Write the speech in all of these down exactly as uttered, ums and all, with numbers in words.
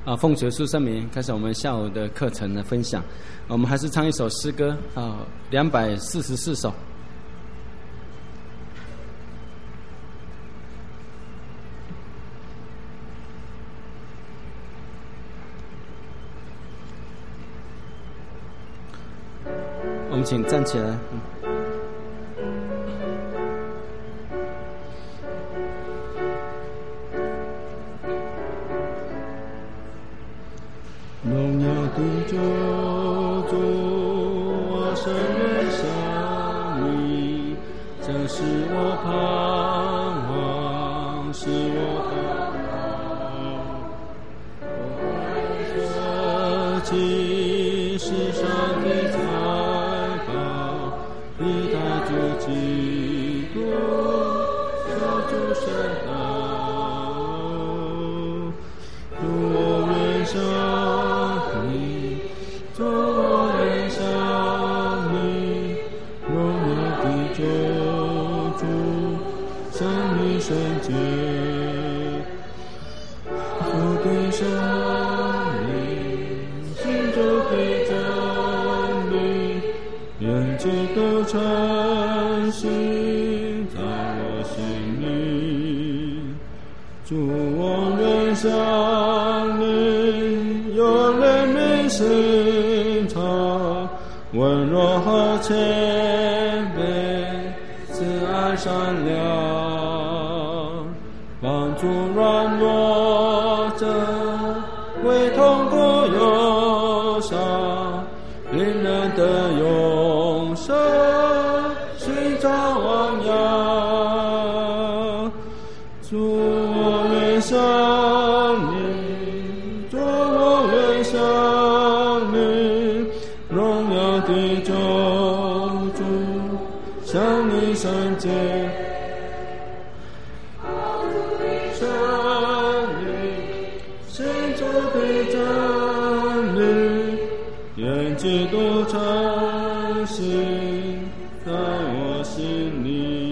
啊，奉主耶稣圣名开始我们下午的课程的分享。我们还是唱一首诗歌啊，两百四十四首。我们请站起来。嗯荣耀的救主，我深愿向你，这是我盼望，是我盼望。我舍弃世上的财宝，以他主基督，救主圣道，主我愿向。主我愿向你，荣耀的救主，向你圣洁，主的生命，心中的真理，眼睛都诚信在我心里。主我愿向你，有怜悯心肠，温柔和谦卑，慈爱善良，帮助软弱者，为痛苦忧伤，令人的永生，寻找汪洋。主我愿向你，主我愿向你，荣耀的救主，向你圣洁，真理，心中的真理，眼睛都诚信在我心里。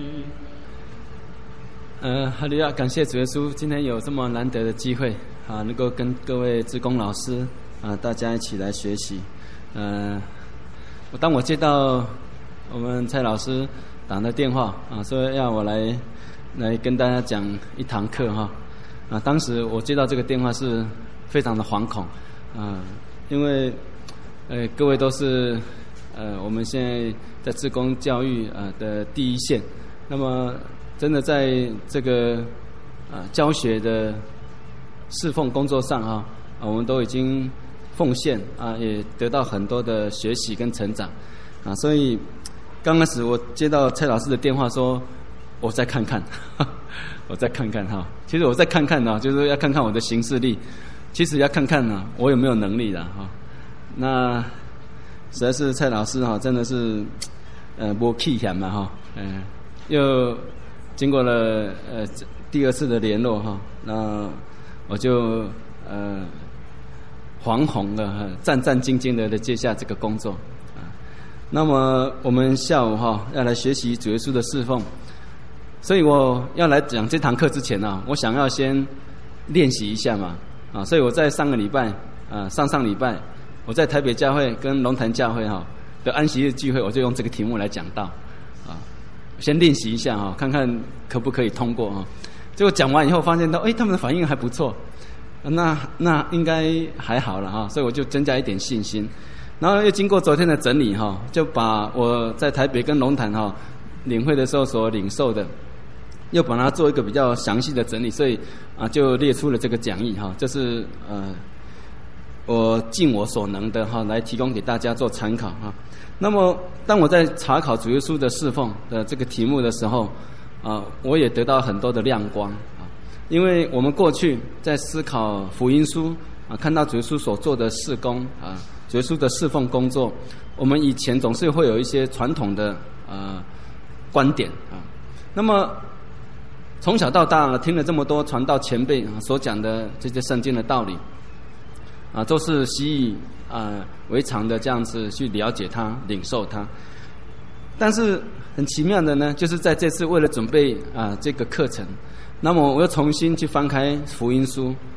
呃，哈利路亚，感谢主耶稣，今天有这么难得的机会啊，能够跟各位志工老师啊，大家一起来学习。呃，当我接到我们蔡老师打的电话啊，说要我来来跟大家讲一堂课哈啊，当时我接到这个电话是非常的惶恐啊，因为呃各位都是呃我们现在在志工教育啊的第一线，那么真的在这个啊教学的侍奉工作上哈，啊我们都已经奉献啊，也得到很多的学习跟成长啊，所以刚开始我接到蔡老师的电话说，我再看看，呵呵我再看看哈。其实我再看看呢，就是要看看我的行事力，其实要看看呢，我有没有能力的哈。那实在是蔡老师哈，真的是呃没气闲嘛哈，嗯、呃，又经过了呃第二次的联络哈，那我就呃。惶恐的、战战兢兢的接下这个工作啊。那么我们下午哈要来学习主耶稣的侍奉，所以我要来讲这堂课之前呢，我想要先练习一下嘛啊。所以我在上个礼拜啊，上上礼拜我在台北教会跟龙潭教会哈的安息日聚会，我就用这个题目来讲道啊，先练习一下哈，看看可不可以通过啊。结果讲完以后发现到，哎，他们的反应还不错。那那应该还好了哈，所以我就增加一点信心，然后又经过昨天的整理哈，就把我在台北跟龙潭哈领会的时候所领受的，又把它做一个比较详细的整理，所以啊就列出了这个讲义哈，这是呃我尽我所能的哈来提供给大家做参考哈。那么当我在查考主耶稣的侍奉的这个题目的时候啊，我也得到很多的亮光。因为我们过去在思考福音书啊，看到主耶稣所做的事工啊，主耶稣的侍奉工作，我们以前总是会有一些传统的呃观点啊。那么从小到大听了这么多传道前辈啊所讲的这些圣经的道理啊，都是习以啊为常的这样子去了解它、领受它。但是很奇妙的呢，就是在这次为了准备啊这个课程。那么我又重新去翻开福音书啊，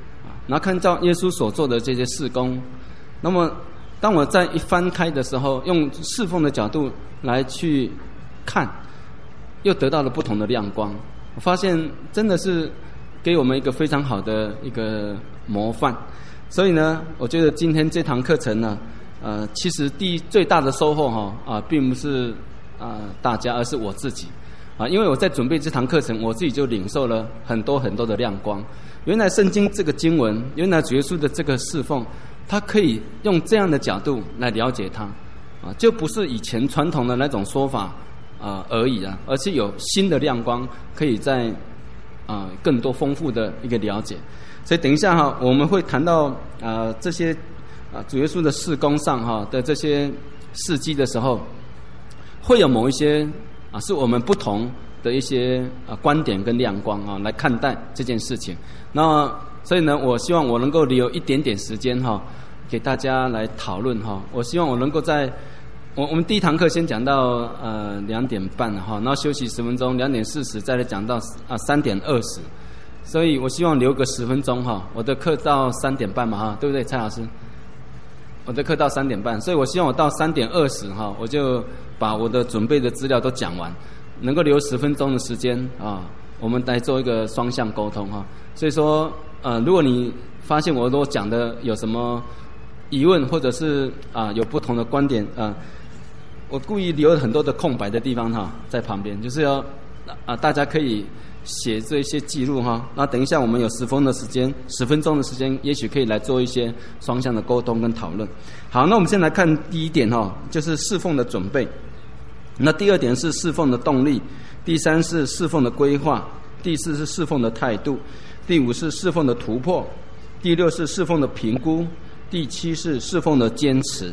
然后看到耶稣所做的这些事工。那么当我在一翻开的时候，用侍奉的角度来去看，又得到了不同的亮光。我发现真的是给我们一个非常好的一个模范。所以呢，我觉得今天这堂课程呢，呃，其实第一最大的收获哈啊，并不是啊大家，而是我自己啊，因为我在准备这堂课程，我自己就领受了很多很多的亮光。原来圣经这个经文，原来主耶稣的这个侍奉，他可以用这样的角度来了解他啊，就不是以前传统的那种说法啊而已啊，而是有新的亮光，可以在啊更多丰富的一个了解。所以等一下哈，我们会谈到啊这些啊主耶稣的事工上哈的这些事迹的时候，会有某一些啊是我们不同的一些啊观点跟亮光啊来看待这件事情。那所以呢，我希望我能够留一点点时间哈给大家来讨论哈。我希望我能够在我我们第一堂课先讲到呃两点半哈，然后休息十分钟，两点四十再来讲到啊三点二十。所以我希望留个十分钟哈，我的课到三点半嘛哈，对不对，蔡老师？我的课到三点半，所以我希望我到三点二十哈，我就把我的准备的资料都讲完，能够留十分钟的时间啊，我们来做一个双向沟通哈。所以说，呃，如果你发现我都讲的有什么疑问，或者是啊有不同的观点啊，我故意留了很多的空白的地方哈，在旁边，就是要啊大家可以写这些记录哈，那等一下我们有十分的时间，十分钟的时间，也许可以来做一些双向的沟通跟讨论。好，那我们先来看第一点哈，就是侍奉的准备。那第二点是侍奉的动力，第三是侍奉的规划，第四是侍奉的态度，第五是侍奉的突破，第六是侍奉的评估，第七是侍奉的坚持。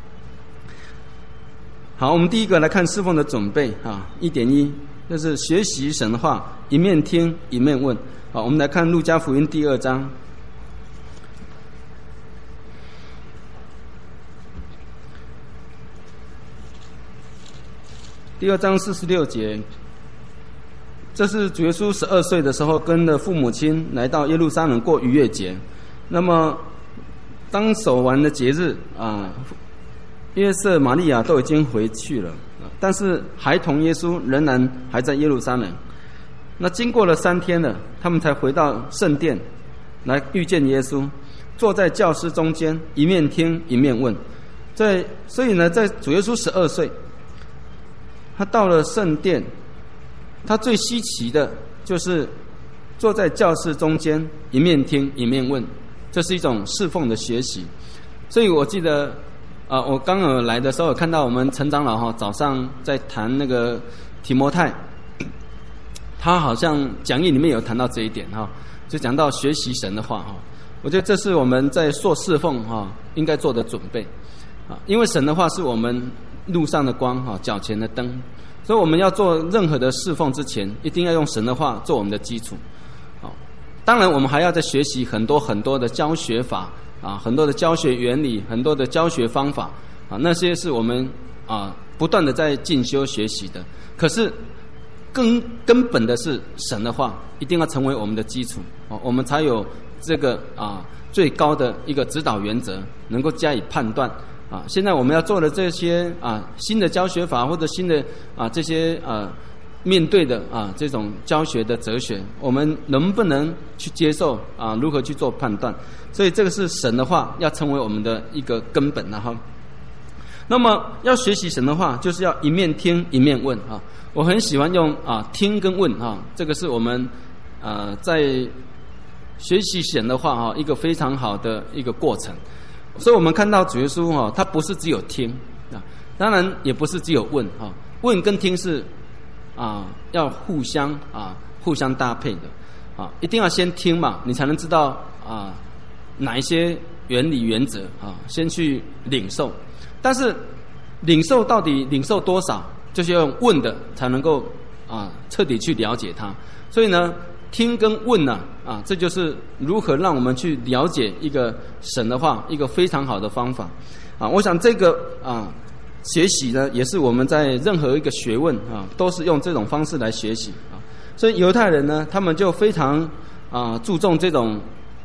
好，我们第一个来看侍奉的准备啊，一点一。就是学习神的话，一面听一面问。好，我们来看路加福音第二章。第二章四十六节，这是主耶稣十二岁的时候，跟着父母亲来到耶路撒冷过逾越节。那么，当守完的节日啊，约瑟、玛利亚都已经回去了。但是孩童耶稣仍然还在耶路撒冷。那经过了三天了，他们才回到圣殿来遇见耶稣，坐在教师中间，一面听一面问。在所以呢，在主耶稣十二岁，他到了圣殿，他最稀奇的就是坐在教室中间，一面听一面问，这是一种侍奉的学习。所以我记得啊、呃，我刚有来的时候，有看到我们陈长老哈早上在谈那个提摩太，他好像讲义里面有谈到这一点哈，就讲到学习神的话哈。我觉得这是我们在做侍奉哈应该做的准备啊，因为神的话是我们路上的光哈，脚前的灯，所以我们要做任何的侍奉之前，一定要用神的话做我们的基础。好，当然我们还要再学习很多很多的教学法。啊，很多的教学原理，很多的教学方法，啊，那些是我们啊不断的在进修学习的。可是根根本的是神的话，一定要成为我们的基础，啊，我们才有这个啊最高的一个指导原则，能够加以判断。啊，现在我们要做的这些啊新的教学法或者新的啊这些啊面对的啊这种教学的哲学，我们能不能去接受啊？如何去做判断？所以这个是神的话要成为我们的一个根本了哈。那么要学习神的话，就是要一面听一面问啊。我很喜欢用啊听跟问啊，这个是我们呃在学习神的话啊一个非常好的一个过程。所以我们看到主耶稣哈，他不是只有听啊，当然也不是只有问啊，问跟听是啊要互相啊互相搭配的啊，一定要先听嘛，你才能知道啊哪一些原理原则啊，先去领受。但是领受到底领受多少，就是要用问的才能够啊彻底去了解它。所以呢，听跟问呢 啊, 啊，这就是如何让我们去了解一个神的话，一个非常好的方法啊。我想这个啊学习呢，也是我们在任何一个学问啊，都是用这种方式来学习啊。所以犹太人呢，他们就非常啊注重这种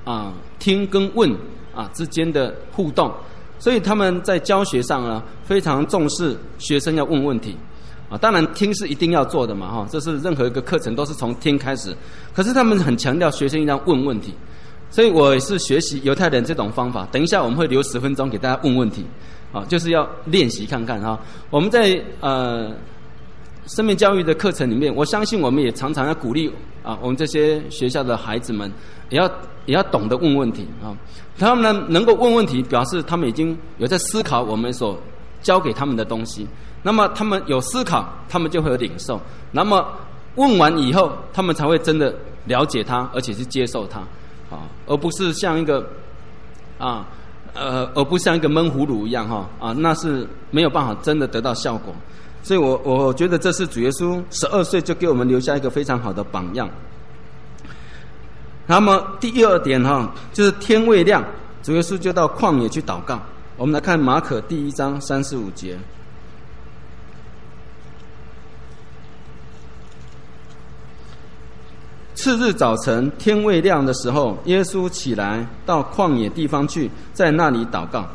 啊听跟问啊之间的互动，所以他们在教学上呢非常重视学生要问问题啊。当然听是一定要做的嘛哈，这是任何一个课程都是从听开始，可是他们很强调学生一定要问问题。所以我也是学习犹太人这种方法，等一下我们会留十分钟给大家问问题啊，就是要练习看看哈。我们在呃生命教育的课程里面，我相信我们也常常要鼓励啊，我们这些学校的孩子们也要也要懂得问问题啊。他们呢能够问问题，表示他们已经有在思考我们所教给他们的东西。那么他们有思考，他们就会有领受。那么问完以后，他们才会真的了解它，而且是接受它啊，而不是像一个啊呃，而不像一个闷葫芦一样哈啊，那是没有办法真的得到效果。所以我我觉得这是主耶稣十二岁就给我们留下一个非常好的榜样。那么第二点哈，就是天未亮，主耶稣就到旷野去祷告。我们来看马可第一章三十五节。次日早晨天未亮的时候，耶稣起来到旷野地方去，在那里祷告。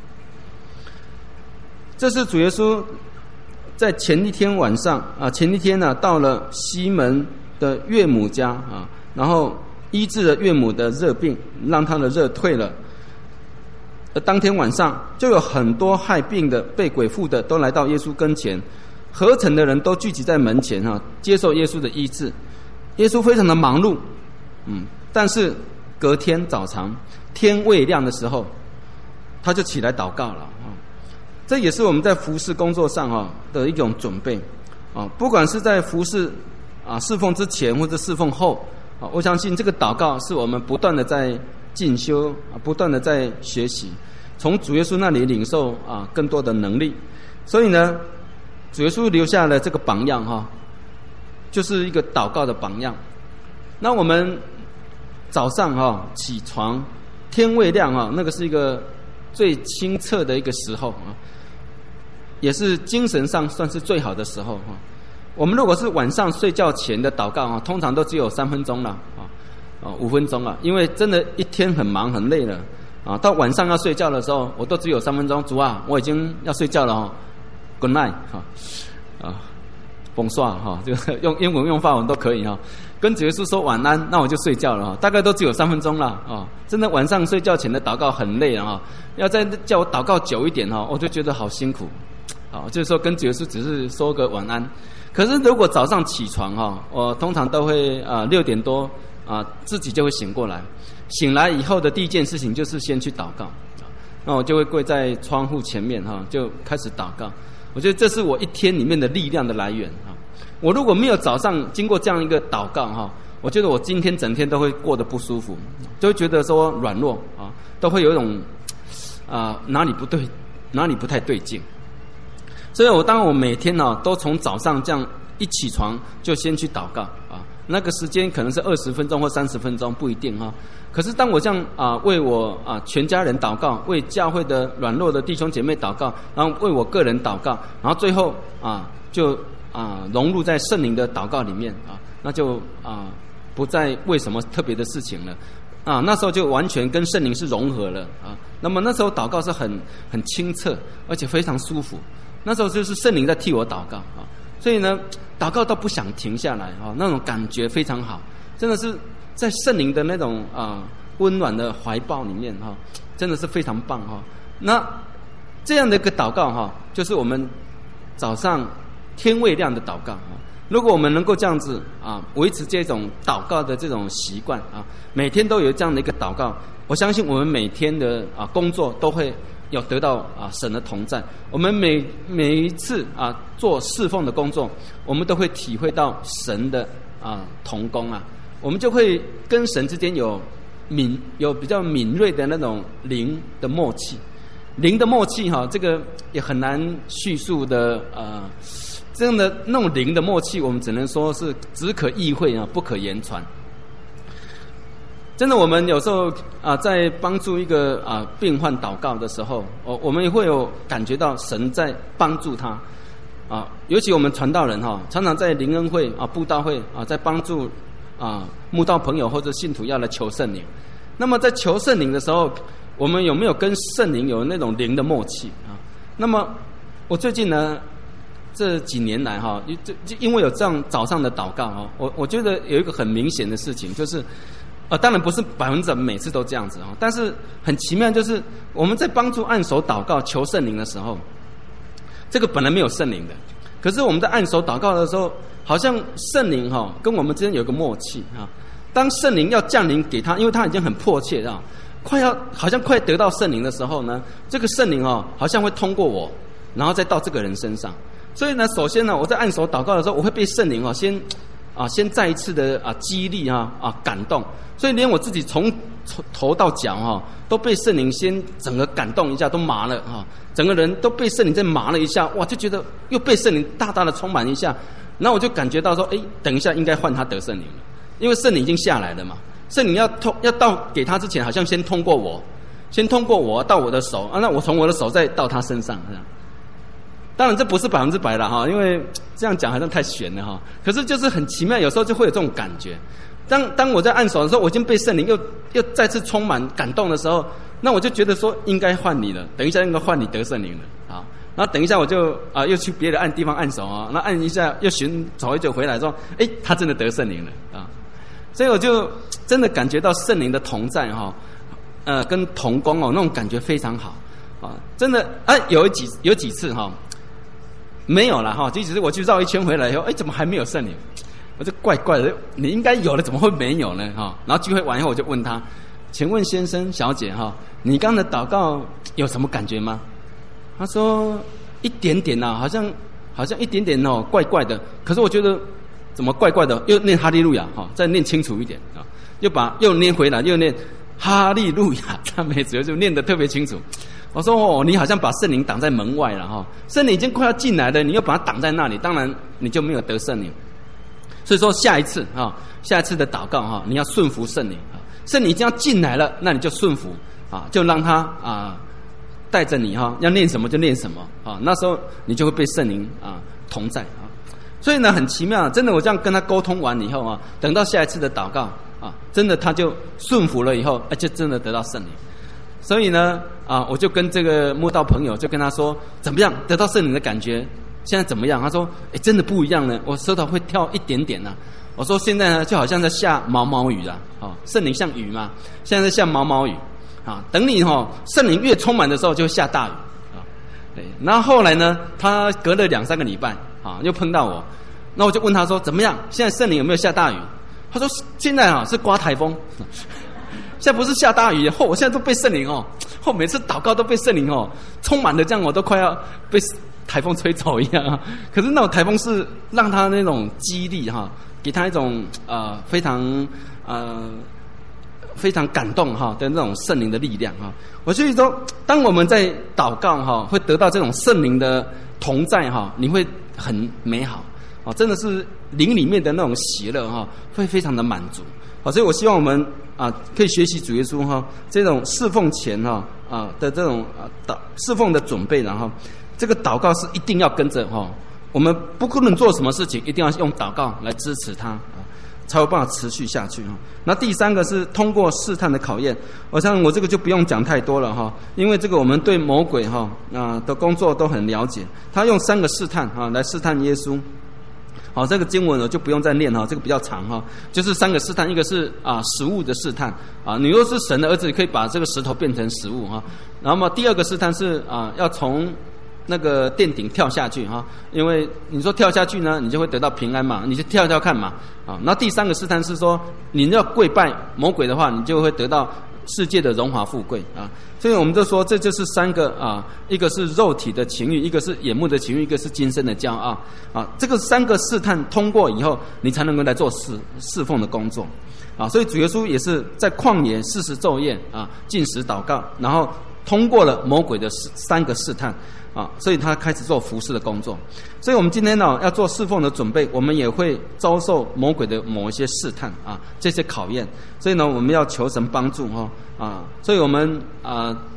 这是主耶稣在前一天晚上啊，前一天呢、啊、到了西门的岳母家啊，然后医治了岳母的热病，让她的热退了。而当天晚上就有很多害病的、被鬼附的都来到耶稣跟前，合城的人都聚集在门前啊，接受耶稣的医治。耶稣非常的忙碌，嗯，但是隔天早上天未亮的时候，他就起来祷告了啊。这也是我们在服事工作上啊的一种准备啊，不管是在服事啊侍奉之前或者侍奉后啊，我相信这个祷告是我们不断的在进修啊，不断的在学习，从主耶稣那里领受啊更多的能力。所以呢，主耶稣留下了这个榜样哈。就是一个祷告的榜样。那我们早上哈、哦、起床，天未亮哈、哦，那个是一个最清澈的一个时候啊，也是精神上算是最好的时候哈。我们如果是晚上睡觉前的祷告啊，通常都只有三分钟了啊，啊五分钟了，因为真的一天很忙很累了啊，到晚上要睡觉的时候，我都只有三分钟。主啊，我已经要睡觉了哦 ，Good night 哈啊。崩刷哈，就用英文用法文都可以哈。跟主耶稣说晚安，那我就睡觉了哈。大概都只有三分钟了啊。真的晚上睡觉前的祷告很累啊，要再叫我祷告久一点哈，我就觉得好辛苦。啊，就是说跟主耶稣只是说个晚安。可是如果早上起床哈，我通常都会啊六点多啊自己就会醒过来。醒来以后的第一件事情就是先去祷告，那我就会跪在窗户前面哈，就开始祷告。我觉得这是我一天里面的力量的来源啊！我如果没有早上经过这样一个祷告哈，我觉得我今天整天都会过得不舒服，就会觉得说软弱啊，都会有一种啊哪里不对，哪里不太对劲。所以我当我每天呢都从早上这样一起床就先去祷告啊，那个时间可能是二十分钟或三十分钟不一定哈。可是当我这样啊为我啊全家人祷告，为教会的软弱的弟兄姐妹祷告，然后为我个人祷告，然后最后啊就啊融入在圣灵的祷告里面啊，那就啊不再为什么特别的事情了啊，那时候就完全跟圣灵是融合了啊。那么那时候祷告是很很清澈，而且非常舒服。那时候就是圣灵在替我祷告啊，所以呢祷告都不想停下来啊，那种感觉非常好，真的是。在圣灵的那种啊温暖的怀抱里面哈，真的是非常棒哈。那这样的一个祷告哈，就是我们早上天未亮的祷告啊。如果我们能够这样子啊，维持这种祷告的这种习惯啊，每天都有这样的一个祷告，我相信我们每天的啊工作都会有得到啊神的同在。我们每每一次啊做侍奉的工作，我们都会体会到神的啊同工啊。我们就会跟神之间有敏有比较敏锐的那种灵的默契，灵的默契哈，这个也很难叙述的呃，这样的那种灵的默契，我们只能说是只可意会啊，不可言传。真的，我们有时候啊，在帮助一个啊病患祷告的时候，我我们也会有感觉到神在帮助他啊，尤其我们传道人哈，常常在灵恩会啊、布道会啊，在帮助。啊，慕道朋友或者信徒要来求圣灵， 那么在求圣灵的时候，我们有没有跟圣灵有那种灵的默契啊？那么我最近呢，这几年来哈，就就因为有这样早上的祷告哈，我我觉得有一个很明显的事情，就是呃，当然不是百分之百每次都这样子哈，但是很奇妙，就是我们在帮助按手祷告求圣灵的时候，这个本来没有圣灵的，可是我们在按手祷告的时候，好像圣灵哈跟我们之间有一个默契哈。当圣灵要降临给他，因为他已经很迫切啊，快要好像快得到圣灵的时候呢，这个圣灵哦，好像会通过我，然后再到这个人身上。所以呢，首先呢，我在按手祷告的时候，我会被圣灵哦先啊先再一次的啊激励啊啊感动，所以连我自己从头到脚哈、哦、都被圣灵先整个感动一下，都麻了哈、哦，整个人都被圣灵再麻了一下，哇，就觉得又被圣灵大大的充满一下，然后我就感觉到说，哎，等一下应该换他得圣灵了。因为圣灵已经下来了嘛，圣灵要通要到给他之前，好像先通过我，先通过我到我的手啊，那我从我的手再到他身上这样。当然这不是百分之百了哈，因为这样讲好像太玄了哈。可是就是很奇妙，有时候就会有这种感觉。当当我在按手的时候，我已经被圣灵又又再次充满感动的时候，那我就觉得说应该换你了，等一下应该换你得圣灵了啊。然后等一下我就啊、呃、又去别的按地方按手啊，那按一下又寻找一久回来说，哎，他真的得圣灵了啊。所以我就真的感觉到圣灵的同在哈，呃，跟同工哦，那种感觉非常好啊，真的啊，有几有几次哈，没有了哈，即使是我去绕一圈回来以后，哎，怎么还没有圣灵？我就怪怪的，你应该有了，怎么会没有呢？哈，然后聚会完以后，我就问他，请问先生小姐哈，你刚才的祷告有什么感觉吗？他说一点点呐、啊，好像好像一点点哦，怪怪的，可是我觉得。怎么怪怪的？又念哈利路亚哈，再念清楚一点啊！又把又念回来，又念哈利路亚赞美主，就念得特别清楚。我说哦，你好像把圣灵挡在门外了哈，圣灵已经快要进来了，你又把它挡在那里，当然你就没有得圣灵。所以说下一次啊，下一次的祷告哈，你要顺服圣灵啊，圣灵已经要进来了，那你就顺服啊，就让他啊带着你哈，要念什么就念什么啊，那时候你就会被圣灵啊同在啊。所以呢，很奇妙，真的，我这样跟他沟通完以后啊，等到下一次的祷告啊，真的他就顺服了以后，而且真的得到圣灵。所以呢，啊，我就跟这个慕道朋友就跟他说，怎么样得到圣灵的感觉？现在怎么样？他说，哎，真的不一样呢，我舌头会跳一点点呢、啊。我说现在呢，就好像在下毛毛雨啊，哦，圣灵像雨嘛，现在在下毛毛雨啊。等你哈、哦，圣灵越充满的时候，就会下大雨啊。对，然后后来呢，他隔了两三个礼拜。啊，又碰到我，那我就问他说怎么样？现在圣灵有没有下大雨？他说现在啊是刮台风，现在不是下大雨，后我现在都被圣灵哦，后每次祷告都被圣灵哦充满了，这样我都快要被台风吹走一样啊。可是那种台风是让他那种激励哈，给他一种呃非常呃非常感动哈的那种圣灵的力量哈。我所以说，当我们在祷告哈，会得到这种圣灵的同在哈，你会很美好啊，真的是灵里面的那种喜乐哈，会非常的满足啊。所以我希望我们啊，可以学习主耶稣哈，这种侍奉前哈啊的这种啊祷侍奉的准备，然后这个祷告是一定要跟着哈，我们不可能做什么事情，一定要用祷告来支持它啊，才有办法持续下去哈。那第三个是通过试探的考验，我想我这个就不用讲太多了哈，因为这个我们对魔鬼哈啊的工作都很了解，他用三个试探啊来试探耶稣。好，这个经文我就不用再念哈，这个比较长哈，就是三个试探，一个是啊食物的试探啊，你若是神的儿子，你可以把这个石头变成食物哈。然后嘛，第二个试探是啊要从那个殿顶跳下去哈，因为你说跳下去呢，你就会得到平安嘛，你就跳跳看嘛啊。那第三个试探是说，你要跪拜魔鬼的话，你就会得到世界的荣华富贵啊。所以我们就说，这就是三个啊，一个是肉体的情欲，一个是眼目的情欲，一个是今生的骄傲啊。这个三个试探通过以后，你才能够来做侍侍奉的工作啊。所以主耶稣也是在旷野四十昼夜啊，禁食祷告，然后通过了魔鬼的三个试探啊，所以他开始做服事的工作。所以我们今天呢、哦、要做侍奉的准备，我们也会遭受魔鬼的某一些试探啊，这些考验。所以呢，我们要求神帮助哈啊。所以我们啊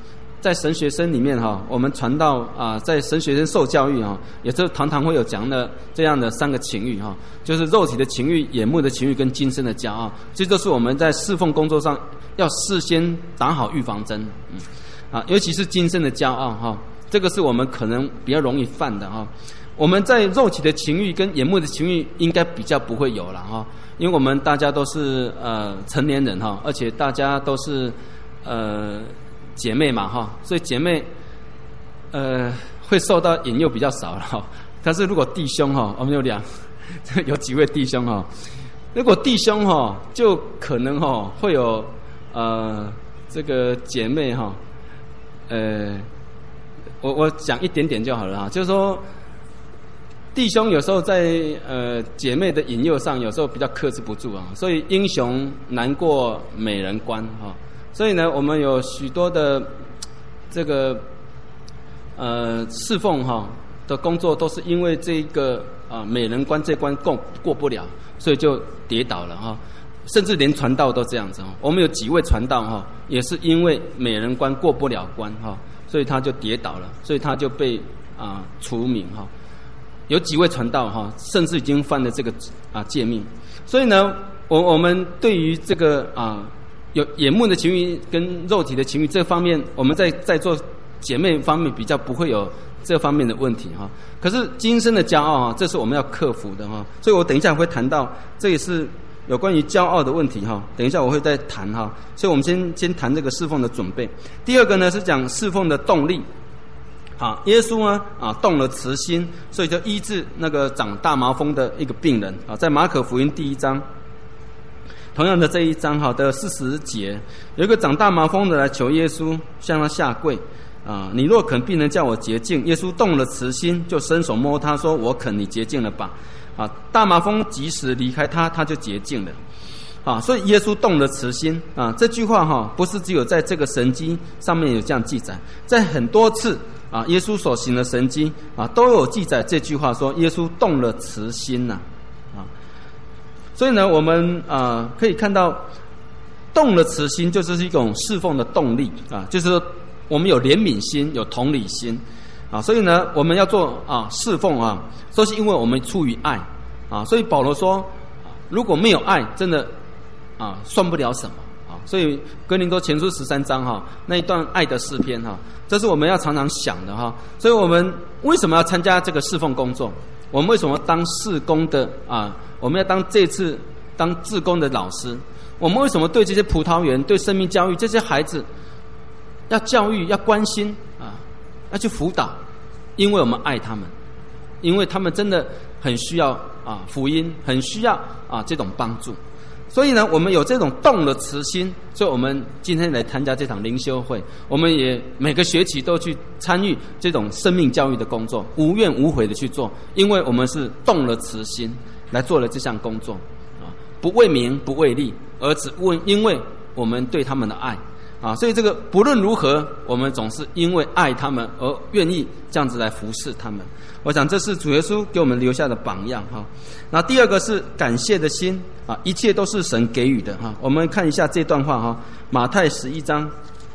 在神学生里面哈，我们传道啊，在神学生受教育哈，也就常常会有讲的这样的三个情欲哈，就是肉体的情欲、眼目的情欲跟今生的骄傲，这都是我们在侍奉工作上要事先打好预防针，嗯，啊，尤其是今生的骄傲哈，这个是我们可能比较容易犯的哈。我们在肉体的情欲跟眼目的情欲应该比较不会有了哈，因为我们大家都是呃成年人哈，而且大家都是呃姐妹嘛哈，所以姐妹呃会受到引诱比较少了哈。但是如果弟兄哈，我们有两有几位弟兄哈，如果弟兄哈，就可能哈会有呃这个姐妹哈，呃我我讲一点点就好了哈，就是说。弟兄有时候在呃姐妹的引诱上，有时候比较克制不住啊，所以英雄难过美人关哈。所以呢，我们有许多的这个呃侍奉哈的工作，都是因为这个啊美人关这关过过不了，所以就跌倒了哈。甚至连传道都这样子哈。我们有几位传道哈，也是因为美人关过不了关哈，所以他就跌倒了，所以他就被啊除名哈。有几位传道哈，甚至已经犯了这个啊诫命，所以呢，我我们对于这个啊有眼目的情欲跟肉体的情欲这方面，我们在在做姐妹方面比较不会有这方面的问题哈。可是今生的骄傲啊，这是我们要克服的哈。所以我等一下会谈到，这也是有关于骄傲的问题哈。等一下我会再谈哈。所以我们先先谈这个侍奉的准备。第二个呢是讲侍奉的动力。啊，耶稣呢啊动了慈心，所以就医治那个长大麻风的一个病人啊，在马可福音第一章，同样的这一章哈的四十节，有一个长大麻风的来求耶稣，向他下跪啊，你若肯，必能叫我洁净。耶稣动了慈心，就伸手摸他说：“我肯，你洁净了吧。”啊，大麻风即时离开他，他就洁净了。啊，所以耶稣动了慈心啊，这句话哈不是只有在这个神迹上面有这样记载，在很多次。啊，耶稣所行的神迹啊，都有记载这句话说，耶稣动了慈心呐、啊，啊，所以呢，我们啊可以看到，动了慈心就是一种侍奉的动力啊，就是说我们有怜悯心，有同理心啊，所以呢，我们要做啊侍奉啊，都是因为我们出于爱啊，所以保罗说，如果没有爱，真的啊算不了什么。所以哥林多前书十三章哈那一段爱的诗篇哈，这是我们要常常想的哈。所以我们为什么要参加这个侍奉工作？我们为什么当事工的啊？我们要当这次当志工的老师？我们为什么对这些葡萄园、对生命教育这些孩子要教育、要关心啊，要去辅导？因为我们爱他们，因为他们真的很需要啊福音，很需要啊这种帮助。所以呢，我们有这种动了慈心，所以我们今天来参加这场灵修会，我们也每个学期都去参与这种生命教育的工作，无怨无悔的去做，因为我们是动了慈心来做了这项工作啊，不为名不为利，而只为因为我们对他们的爱啊，所以这个不论如何，我们总是因为爱他们而愿意这样子来服侍他们。我想这是主耶稣给我们留下的榜样哈。那第二个是感谢的心啊，一切都是神给予的哈。我们看一下这段话哈，马太十一章，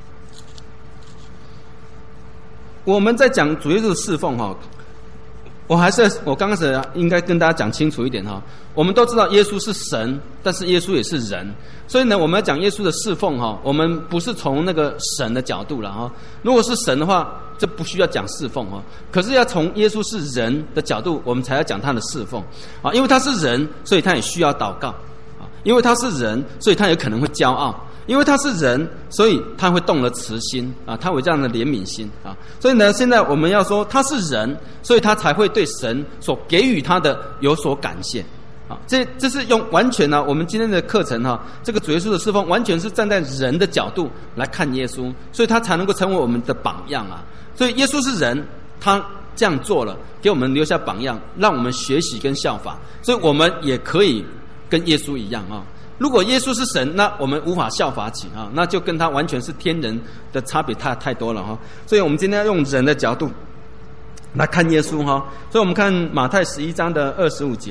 我们在讲主耶稣的侍奉哈，我还是我刚开始应该跟大家讲清楚一点哈。我们都知道耶稣是神，但是耶稣也是人，所以呢，我们要讲耶稣的侍奉哈，我们不是从那个神的角度了哈。如果是神的话，这不需要讲侍奉哈。可是要从耶稣是人的角度，我们才要讲他的侍奉啊，因为他是人，所以他也需要祷告啊；因为他是人，所以他有可能会骄傲；因为他是人，所以他会动了慈心啊，他有这样的怜悯心啊。所以呢，现在我们要说他是人，所以他才会对神所给予他的有所感谢。啊，这这是用完全呢、啊，我们今天的课程哈、啊，这个主耶稣的侍奉完全是站在人的角度来看耶稣，所以他才能够成为我们的榜样啊。所以耶稣是人，他这样做了，给我们留下榜样，让我们学习跟效法，所以我们也可以跟耶稣一样啊。如果耶稣是神，那我们无法效法起啊，那就跟他完全是天人的差别太太多了哈。所以我们今天要用人的角度来看耶稣哈。所以我们看马太十一章的二十五节。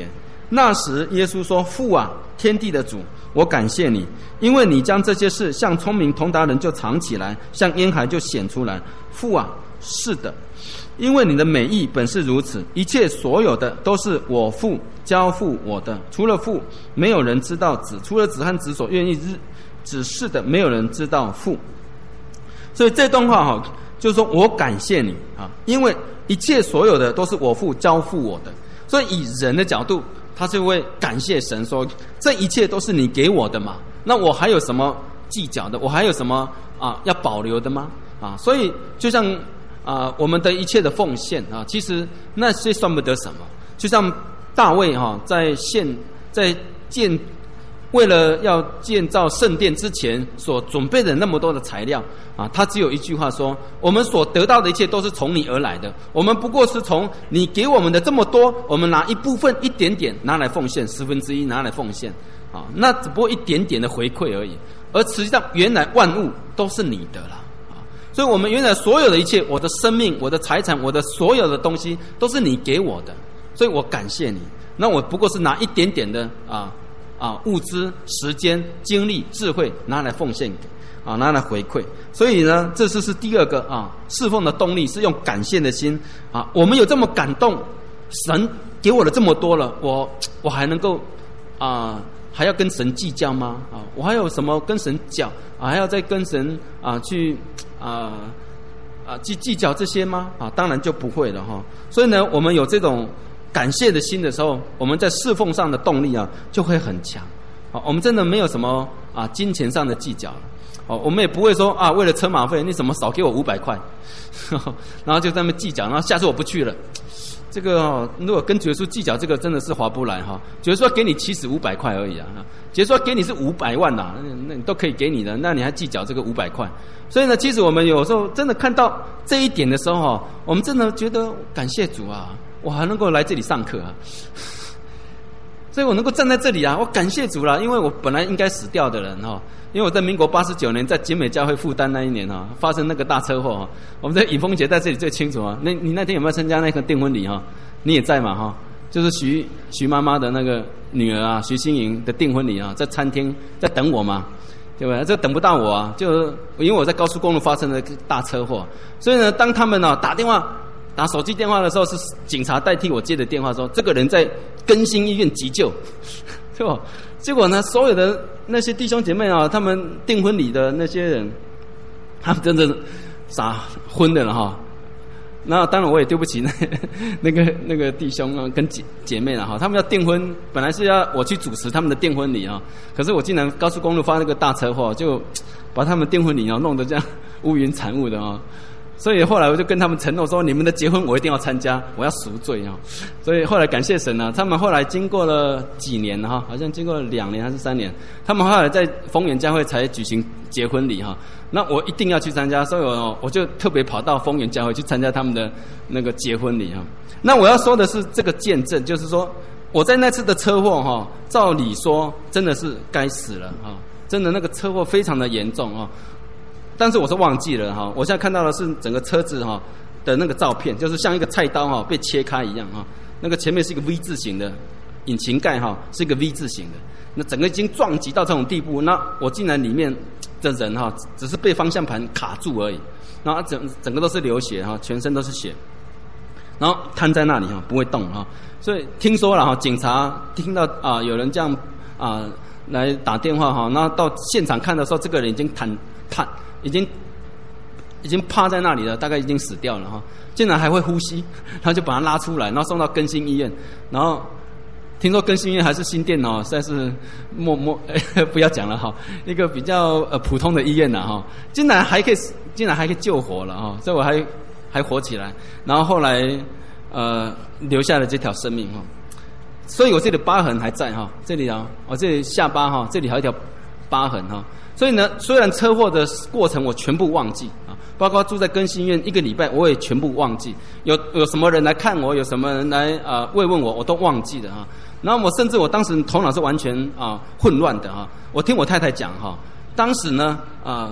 那时耶稣说：父啊，天地的主，我感谢你，因为你将这些事向聪明通达人就藏起来，向婴孩就显出来。父啊，是的，因为你的美意本是如此，一切所有的都是我父交付我的，除了父没有人知道子，除了子和子所愿意指示的，没有人知道父。所以这段话哈，就是说我感谢你啊，因为一切所有的都是我父交付我的。所以以人的角度，他就会感谢神说，这一切都是你给我的嘛，那我还有什么计较的？我还有什么啊要保留的吗？啊，所以就像啊我们的一切的奉献啊，其实那些算不得什么。就像大卫哈、啊、在献在建为了要建造圣殿之前所准备的那么多的材料啊，他只有一句话说：我们所得到的一切都是从你而来的，我们不过是从你给我们的这么多，我们拿一部分一点点拿来奉献，十分之一拿来奉献啊，那只不过一点点的回馈而已，而实际上原来万物都是你的了啊，所以我们原来所有的一切，我的生命、我的财产、我的所有的东西都是你给我的，所以我感谢你。那我不过是拿一点点的啊。啊，物资、时间、精力、智慧拿来奉献给啊，拿来回馈。所以呢，这是是第二个啊，侍奉的动力是用感谢的心啊。我们有这么感动，神给我了这么多了，我我还能够啊，还要跟神计较吗？啊，我还有什么跟神讲啊？还要再跟神啊去啊啊去计较这些吗？啊，当然就不会了哈。所以呢，我们有这种感谢的心的时候，我们在侍奉上的动力啊就会很强。好，我们真的没有什么啊金钱上的计较了。哦，我们也不会说啊，为了车马费，你怎么少给我五百块，然后就在那么计较，然后下次我不去了。这个哦，如果跟耶稣计较，这个真的是划不来哈。耶稣说给你七十五百块而已啊，耶稣说给你是五百万呐、啊，那你都可以给你的，那你还计较这个五百块？所以呢，其实我们有时候真的看到这一点的时候哈，我们真的觉得感谢主啊。我还能够来这里上课啊，所以我能够站在这里啊，我感谢主啦，因为我本来应该死掉的人哈，因为我在民国八十九年在景美教会复旦那一年哈，发生那个大车祸哈，我们在尹峰姐在这里最清楚啊。那你那天有没有参加那个订婚礼哈？你也在嘛哈？就是徐徐妈妈的那个女儿啊，徐欣莹的订婚礼啊，在餐厅在等我嘛，对不对？这等不到我啊，就因为我在高速公路发生了大车祸，所以呢，当他们呢、啊、打电话。打手机电话的时候，是警察代替我接的电话，说这个人在更新医院急救，对吧？结果呢，所有的那些弟兄姐妹啊，他们订婚礼的那些人，他们真的傻昏的了哈。那当然我也对不起那那个那个弟兄啊跟姐姐妹了哈，他们要订婚，本来是要我去主持他们的订婚礼啊，可是我竟然高速公路发那个大车祸，就把他们订婚礼啊弄得这样乌云惨雾的啊。所以后来我就跟他们承诺说，你们的结婚我一定要参加，我要赎罪啊！所以后来感谢神啊，他们后来经过了几年哈，好像经过了两年还是三年，他们后来在丰原教会才举行结婚礼哈。那我一定要去参加，所以我我就特别跑到丰原教会去参加他们的那个结婚礼哈。那我要说的是这个见证，就是说我在那次的车祸哈，照理说真的是该死了哈，真的那个车祸非常的严重啊。但是我是忘记了哈，我现在看到的是整个车子哈的那个照片，就是像一个菜刀哈被切开一样哈，那个前面是一个 V 字形的，引擎盖哈是一个 V 字形的，那整个已经撞击到这种地步，那我竟然里面的人哈只是被方向盘卡住而已，然后整整个都是流血哈，全身都是血，然后瘫在那里哈不会动哈，所以听说了哈，警察听到啊有人这样啊来打电话哈，那到现场看的时候，这个人已经瘫瘫。已经已经趴在那里了，大概已经死掉了哈，竟然还会呼吸，然后就把他拉出来，然后送到更新医院，然后听说更新医院还是新店哦，实在是默默不要讲了哈，一个比较呃普通的医院呐哈，竟然还可以竟然还可以救活了哈，所以我还还活起来，然后后来呃留下了这条生命哈，所以我这里疤痕还在哈，这里啊，我这里下巴哈，这里还有一条疤痕哈。所以呢，虽然车祸的过程我全部忘记啊，包括住在更新院一个礼拜，我也全部忘记。有有什么人来看我，有什么人来啊、呃、慰问我，我都忘记了哈。然后我甚至我当时头脑是完全啊、呃、混乱的哈。我听我太太讲哈，当时呢啊、呃、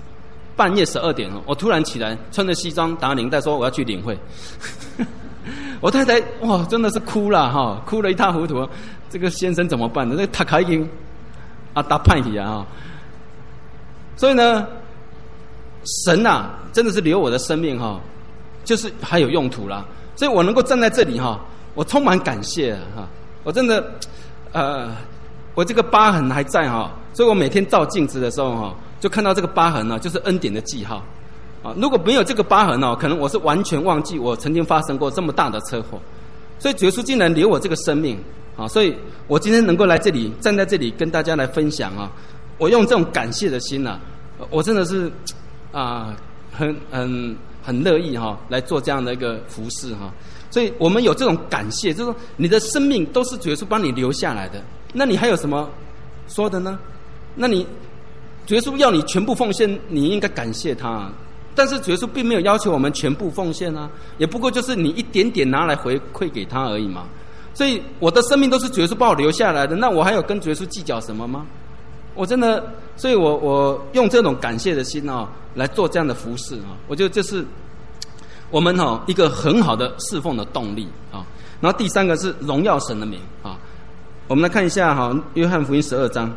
半夜十二点，我突然起来，穿着西装打领带说我要去领会。 我太太哇，真的是哭了哈，哭了一塌糊涂。这个先生怎么办呢？这他开已啊打派去啊哈。所以呢，神啊，真的是留我的生命哈，就是还有用途啦。所以我能够站在这里哈，我充满感谢哈。我真的，呃，我这个疤痕还在哈，所以我每天照镜子的时候哈，就看到这个疤痕呢，就是恩典的记号。啊，如果没有这个疤痕哦，可能我是完全忘记我曾经发生过这么大的车祸。所以主耶稣竟然留我这个生命啊，所以我今天能够来这里，站在这里跟大家来分享啊，我用这种感谢的心啊，我真的是啊，很很很乐意哈、啊，来做这样的一个服事哈、啊。所以我们有这种感谢，就是说你的生命都是主耶稣帮你留下来的，那你还有什么说的呢？那你主耶稣要你全部奉献，你应该感谢他、啊。但是主耶稣并没有要求我们全部奉献啊，也不过就是你一点点拿来回馈给他而已嘛。所以我的生命都是主耶稣帮我留下来的，那我还有跟主耶稣计较什么吗？我真的，所以我我用这种感谢的心啊，来做这样的服事啊，我觉得这是我们哈一个很好的侍奉的动力啊。然后第三个是荣耀神的名啊，我们来看一下哈，约翰福音十二章。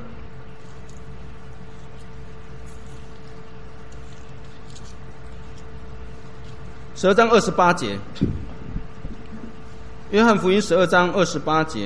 十二章二十八节，约翰福音十二章二十八节，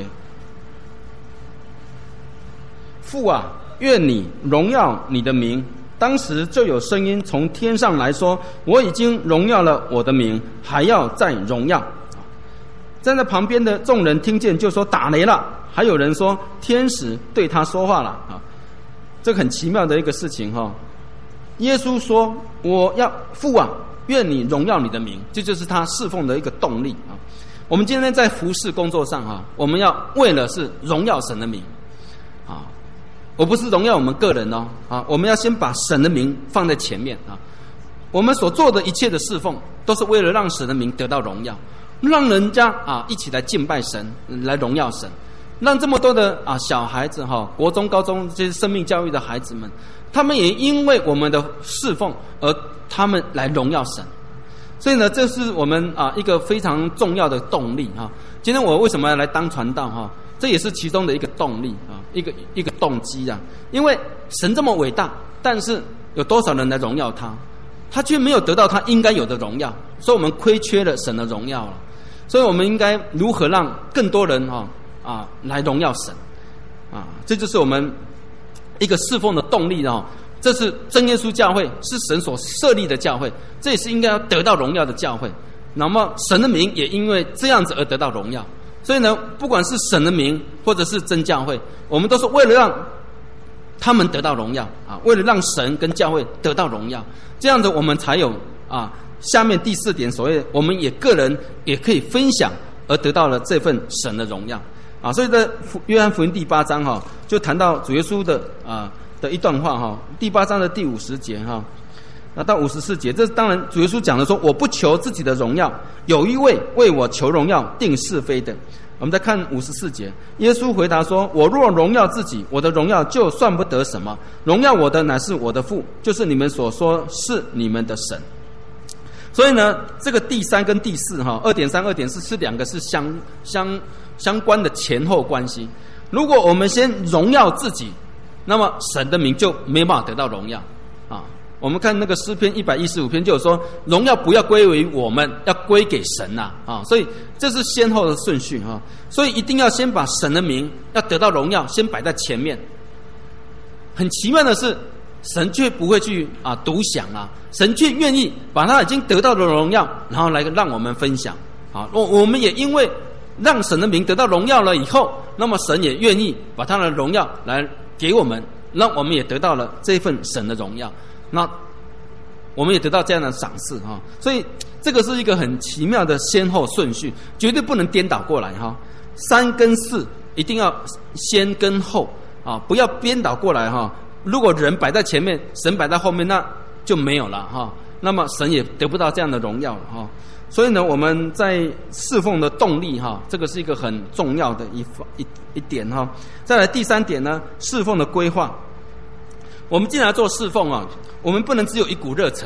父啊，愿你荣耀你的名。当时就有声音从天上来说：我已经荣耀了我的名，还要再荣耀。站在旁边的众人听见就说打雷了，还有人说天使对他说话了啊，这个很奇妙的一个事情哈。耶稣说：我要父啊，愿你荣耀你的名，这就是他侍奉的一个动力啊。我们今天在服事工作上哈，我们要为了是荣耀神的名啊，我不是荣耀我们个人哦啊，我们要先把神的名放在前面啊。我们所做的一切的侍奉，都是为了让神的名得到荣耀，让人家啊一起来敬拜神，来荣耀神，让这么多的啊小孩子哈，国中、高中这些生命教育的孩子们，他们也因为我们的侍奉而他们来荣耀神。所以呢，这是我们啊一个非常重要的动力哈。今天我为什么要来当传道哈？这也是其中的一个动力啊，一个一个动机啊。因为神这么伟大，但是有多少人来荣耀他？他却没有得到他应该有的荣耀，所以我们亏缺了神的荣耀了。所以我们应该如何让更多人哈啊来荣耀神啊？这就是我们一个侍奉的动力哦。这是真耶稣教会，是神所设立的教会，这也是应该要得到荣耀的教会。那么神的名也因为这样子而得到荣耀。所以呢，不管是神的名或者是真教会，我们都是为了让他们得到荣耀啊，为了让神跟教会得到荣耀，这样子我们才有啊下面第四点所谓我们也个人也可以分享而得到了这份神的荣耀啊。所以在约翰福音第八章哈、啊，就谈到主耶稣的啊。的一段话哈，第八章的第五十节哈，那到五十四节，这当然主耶稣讲的说，我不求自己的荣耀，有一位为我求荣耀，定是非的。我们再看五十四节，耶稣回答说：我若荣耀自己，我的荣耀就算不得什么，荣耀我的乃是我的父，就是你们所说是你们的神。所以呢，这个第三跟第四哈，二点三、二点四是两个是相相相关的前后关系。如果我们先荣耀自己，那么神的名就没有办法得到荣耀啊！我们看那个诗篇一百一十五篇就有说，荣耀不要归为我们，要归给神呐 啊, 啊！所以这是先后的顺序哈、啊，所以一定要先把神的名要得到荣耀，先摆在前面。很奇妙的是，神却不会去啊独享啊，神却愿意把他已经得到的荣耀，然后来让我们分享啊！我我们也因为让神的名得到荣耀了以后，那么神也愿意把他的荣耀来给我们，让我们也得到了这份神的荣耀，那我们也得到这样的赏赐哈。所以这个是一个很奇妙的先后顺序，绝对不能颠倒过来哈。三跟四一定要先跟后啊，不要颠倒过来哈。如果人摆在前面，神摆在后面，那就没有了哈。那么神也得不到这样的荣耀了哈。所以呢，我们在侍奉的动力哈，这个是一个很重要的一一一点哈。再来第三点呢，侍奉的规划。我们既然要做侍奉啊，我们不能只有一股热忱啊，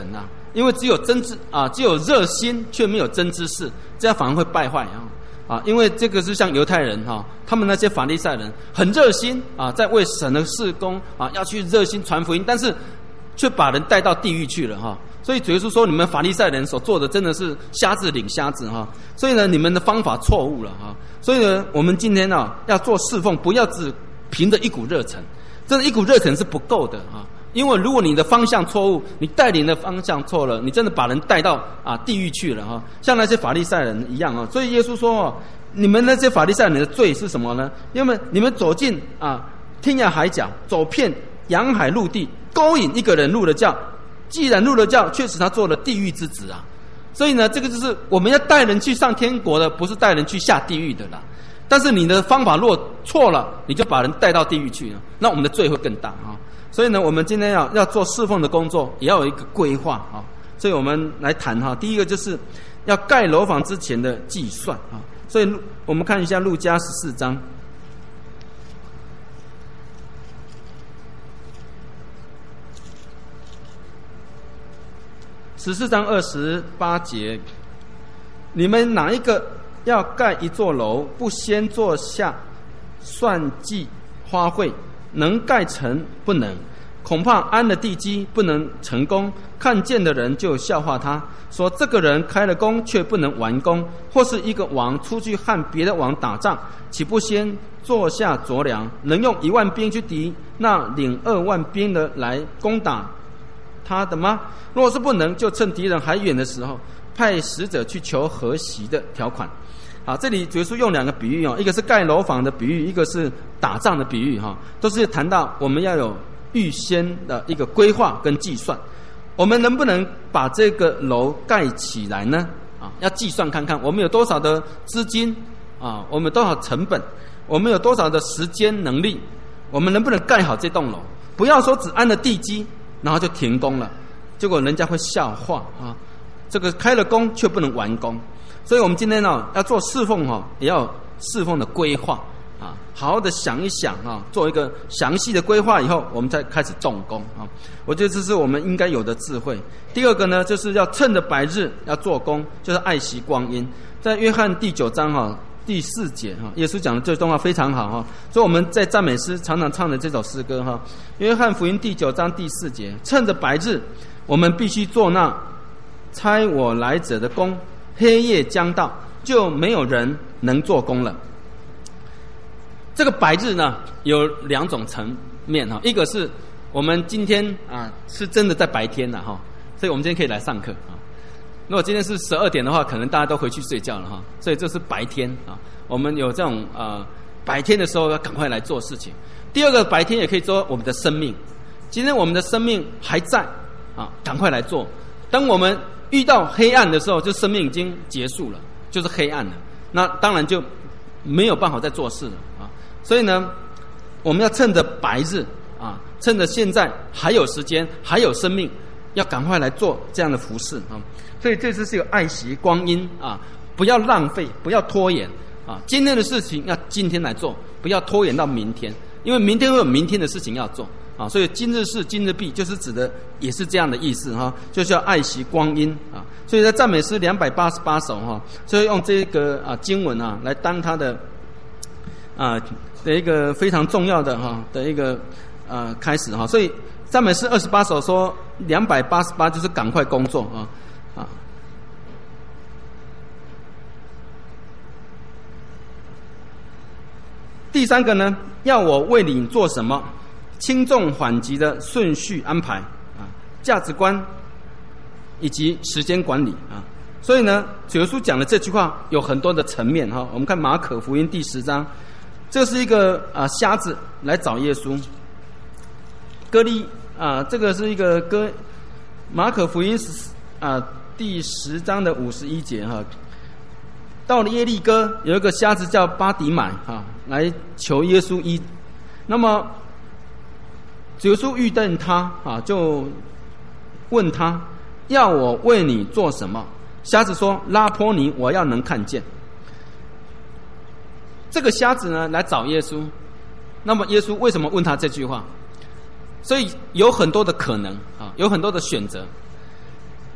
因为只有真知啊，只有热心却没有真知识，这样反而会败坏啊。啊，因为这个是像犹太人哈、啊，他们那些法利赛人很热心啊，在为神的事工啊，要去热心传福音，但是却把人带到地狱去了哈、啊。所以主耶稣说，你们法利赛人所做的真的是瞎子领瞎子哈、啊。所以呢，你们的方法错误了哈、啊。所以呢，我们今天啊要做侍奉，不要只凭着一股热忱，真的，一股热忱是不够的啊。因为如果你的方向错误，你带领的方向错了，你真的把人带到啊地狱去了哈，像那些法利赛人一样啊。所以耶稣说哦，你们那些法利赛人的罪是什么呢？因为你们走进啊天涯海角，走遍洋海陆地，勾引一个人入了教，既然入了教，却使他做了地狱之子啊。所以呢，这个就是我们要带人去上天国的，不是带人去下地狱的啦。但是你的方法若错了，你就把人带到地狱去了，那我们的罪会更大啊。所以呢，我们今天要要做侍奉的工作，也要有一个规划啊。所以我们来谈哈，第一个就是要盖楼房之前的计算啊。所以我们看一下路加十四章，十四章二十八节，你们哪一个要盖一座楼，不先坐下算计花费？能盖成不能，恐怕安了地基不能成功，看见的人就笑话他，说这个人开了工却不能完工。或是一个王出去和别的王打仗，岂不先坐下酌量，能用一万兵去敌那领二万兵的来攻打他的吗？若是不能，就趁敌人还远的时候，派使者去求和息的条款。啊，这里主耶稣用两个比喻哦，一个是盖楼房的比喻，一个是打仗的比喻哈，都是谈到我们要有预先的一个规划跟计算。我们能不能把这个楼盖起来呢？啊，要计算看看我们有多少的资金啊，我们有多少成本，我们有多少的时间能力，我们能不能盖好这栋楼？不要说只安了地基，然后就停工了，结果人家会笑话啊，这个开了工却不能完工。所以我们今天呢，要做侍奉哈，也要有侍奉的规划啊，好好的想一想啊，做一个详细的规划以后，我们再开始动工啊。我觉得这是我们应该有的智慧。第二个呢，就是要趁着白日要做工，就是爱惜光阴。在约翰第九章哈第四节哈，耶稣讲的这段话非常好哈，所以我们在赞美诗常常唱的这首诗歌哈，约翰福音第九章第四节，趁着白日，我们必须做那差我来者的工。黑夜将到，就没有人能做工了。这个白日呢，有两种层面哈，一个是我们今天啊是真的在白天了哈，所以我们今天可以来上课啊。如果今天是十二点的话，可能大家都回去睡觉了哈，所以这是白天啊。我们有这种呃白天的时候要赶快来做事情。第二个白天也可以说我们的生命，今天我们的生命还在啊，赶快来做。当我们遇到黑暗的时候，就生命已经结束了，就是黑暗了。那当然就没有办法再做事了啊。所以呢，我们要趁着白日啊，趁着现在还有时间，还有生命，要赶快来做这样的服事啊。所以这是一个爱惜光阴啊，不要浪费，不要拖延啊。今天的事情要今天来做，不要拖延到明天，因为明天会有明天的事情要做。啊，所以今日事今日毕，就是指的也是这样的意思哈，就是要爱惜光阴啊。所以在赞美诗两百八十八首哈，所以用这个啊经文啊来当它的啊的一个非常重要的哈的一个呃开始哈。所以赞美诗二十八首说两百八十八就是赶快工作啊啊。第三个呢，要我为你做什么？轻重缓急的顺序安排啊，价值观以及时间管理啊。所以呢，主耶稣讲的这句话有很多的层面哈。我们看马可福音第十章，这是一个啊瞎子来找耶稣。哥利啊，这个是一个哥马可福音啊第十章的五十一节哈。到了耶利哥，有一个瞎子叫巴底买哈，来求耶稣医。那么主耶稣遇见他啊，就问他要我为你做什么？瞎子说：拉波尼，我要能看见。这个瞎子呢来找耶稣，那么耶稣为什么问他这句话？所以有很多的可能啊，有很多的选择。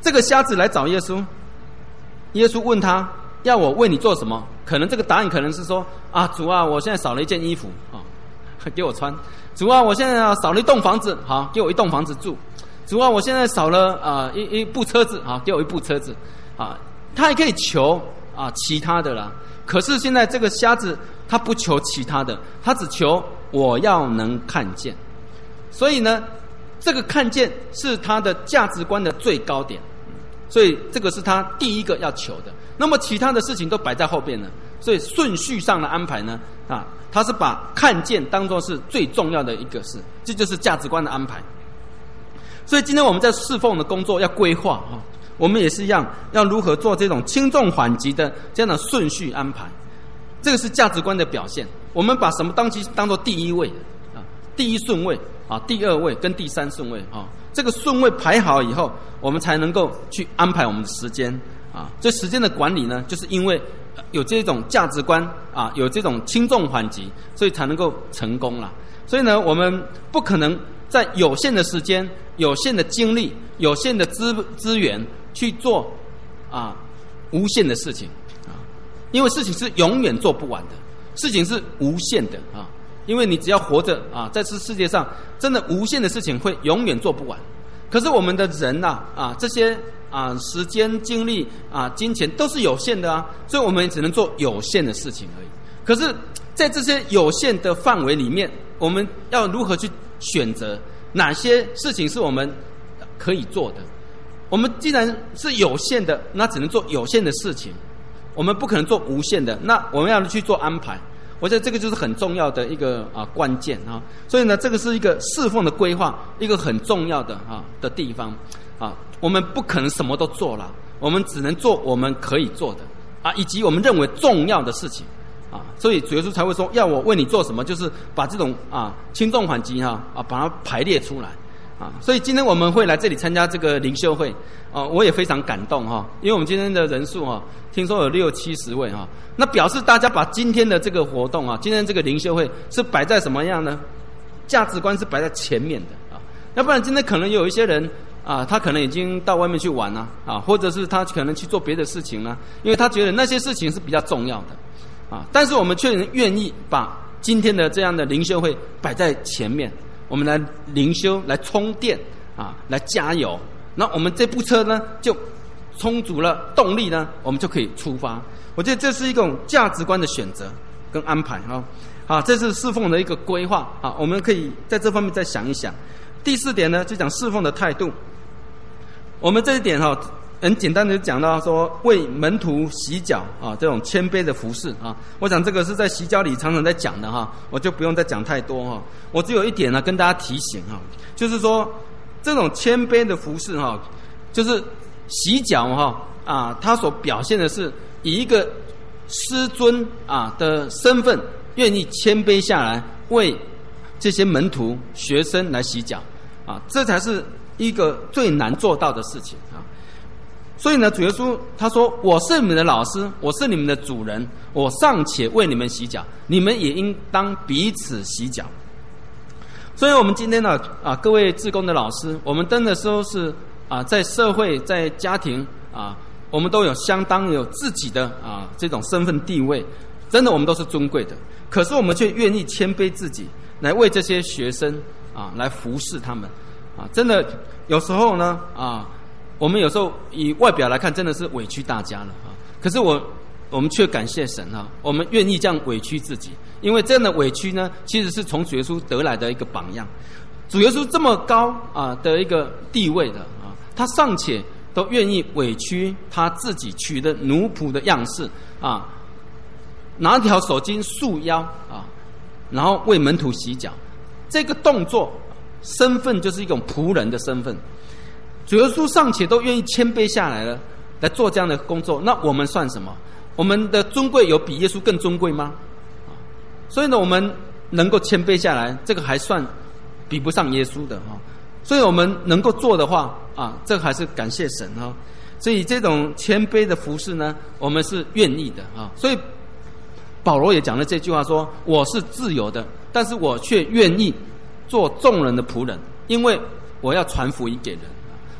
这个瞎子来找耶稣，耶稣问他要我为你做什么？可能这个答案可能是说啊，主啊，我现在少了一件衣服啊，给我穿。主啊，我现在少了一栋房子，好，给我一栋房子住。主啊，我现在少了啊、呃、一一部车子，好，给我一部车子。啊，他也可以求啊其他的啦。可是现在这个瞎子他不求其他的，他只求我要能看见。所以呢，这个看见是他的价值观的最高点，所以这个是他第一个要求的。那么其他的事情都摆在后边了，所以顺序上的安排呢，啊，他是把看见当作是最重要的一个事，这就是价值观的安排。所以今天我们在侍奉的工作要规划啊，我们也是一样，要如何做这种轻重缓急的这样的顺序安排，这个是价值观的表现。我们把什么东西当作第一位啊，第一顺位啊，第二位跟第三顺位啊，这个顺位排好以后，我们才能够去安排我们的时间啊。这时间的管理呢，就是因为有这种价值观啊，有这种轻重缓急，所以才能够成功啦。所以呢，我们不可能在有限的时间、有限的精力、有限的资资源去做啊无限的事情啊，因为事情是永远做不完的，事情是无限的啊。因为你只要活着啊，在这世界上，真的无限的事情会永远做不完。可是我们的人呐 啊, 啊，这些啊时间、精力啊、金钱都是有限的啊，所以我们只能做有限的事情而已。可是，在这些有限的范围里面，我们要如何去选择哪些事情是我们可以做的？我们既然是有限的，那只能做有限的事情，我们不可能做无限的。那我们要去做安排。我觉得这个就是很重要的一个啊关键啊，所以呢，这个是一个侍奉的规划，一个很重要的啊的地方啊。我们不可能什么都做了，我们只能做我们可以做的啊，以及我们认为重要的事情啊。所以主耶稣才会说，要我为你做什么，就是把这种啊轻重缓急哈啊把它排列出来啊。所以今天我们会来这里参加这个灵修会啊，我也非常感动哈，因为我们今天的人数哈，听说有六七十位哈。那表示大家把今天的这个活动啊，今天这个灵修会是摆在什么样呢？价值观是摆在前面的啊，要不然今天可能有一些人啊，他可能已经到外面去玩了 啊, 啊，或者是他可能去做别的事情了，因为他觉得那些事情是比较重要的啊。但是我们却愿意把今天的这样的灵修会摆在前面，我们来灵修，来充电啊，来加油。那我们这部车呢，就充足了动力呢，我们就可以出发。我觉得这是一种价值观的选择跟安排啊，啊，这是侍奉的一个规划啊，我们可以在这方面再想一想。第四点呢，就讲侍奉的态度。我们这一点哈，很简单的讲到说，为门徒洗脚啊，这种谦卑的服事啊，我想这个是在洗脚里常常在讲的哈，我就不用再讲太多哈。我只有一点呢，跟大家提醒哈，就是说这种谦卑的服事哈，就是洗脚哈啊，它所表现的是以一个师尊啊的身份，愿意谦卑下来，为这些门徒学生来洗脚啊，这才是一个最难做到的事情啊。所以呢，主耶稣他说：“我是你们的老师，我是你们的主人，我尚且为你们洗脚，你们也应当彼此洗脚。”所以我们今天呢啊，各位志工的老师，我们真的时候是啊，在社会、在家庭啊，我们都有相当有自己的啊这种身份地位，真的我们都是尊贵的。可是我们却愿意谦卑自己，来为这些学生啊来服侍他们啊。真的有时候呢啊，我们有时候以外表来看，真的是委屈大家了啊。可是我我们却感谢神啊，我们愿意这样委屈自己，因为这样的委屈呢，其实是从主耶稣得来的一个榜样。主耶稣这么高啊的一个地位的啊，他尚且都愿意委屈他自己，取的奴仆的样式啊，拿条手巾束腰啊，然后为门徒洗脚。这个动作身份就是一种仆人的身份。主耶稣尚且都愿意谦卑下来了，来做这样的工作，那我们算什么？我们的尊贵有比耶稣更尊贵吗？所以呢，我们能够谦卑下来，这个还算比不上耶稣的哈。所以我们能够做的话啊，这个还是感谢神哈。所以这种谦卑的服事呢，我们是愿意的啊。所以保罗也讲了这句话说：“我是自由的，但是我却愿意做众人的仆人，因为我要传福音给人。”